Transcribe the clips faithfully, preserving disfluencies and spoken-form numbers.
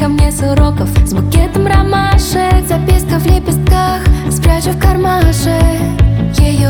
ко мне с уроков с букетом ромашек, записка в лепестках, спрячу в кармашек ее.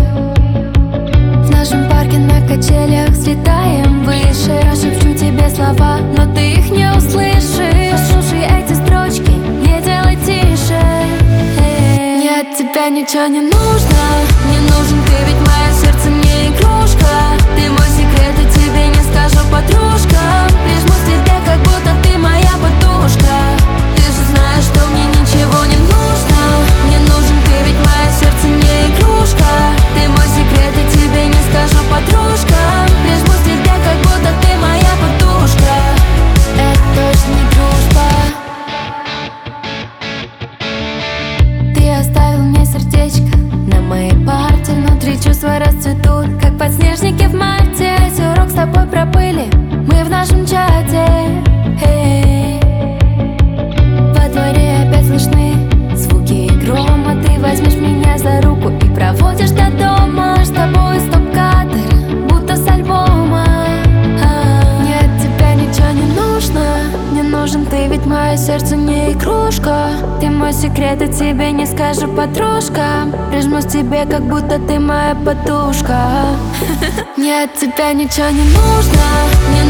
В нашем парке на качелях взлетаем выше. Я шепчу тебе слова, но ты их не услышишь. Послушай эти строчки, не делай тише. Мне от тебя ничего не нужно, не нужен ты, ведь мое сердце не игрушка. Ты мой секрет, и тебе не скажу, подружка. Прижмусь к тебе, как будто ты моя подушка. Ты же знаешь, что мне ничего не нужно. Не нужен ты, ведь мое сердце не игрушка. Ты мой секрет, и тебе не скажу, подружка. Прижмусь к тебе, как будто ты моя подушка. Это точно не дружба. Ты оставил мне сердечко на моей парте. Внутри чувства расцветут, как подснежники в марте. Весь урок с тобой пропыли, мы в нашем чате. Эй. Во дворе опять слышны звуки грома. Ты возьмешь меня за руку и проводишь до дома. С тобой стоп-кадр, будто с альбома. а, Мне от тебя ничего не нужно. Не нужен ты, ведь мое сердце не игрушка. Ты мой секрет, и тебе не скажу, подружка. Прижмусь к тебе, как будто ты моя подушка. Мне от тебя ничего не нужно. Не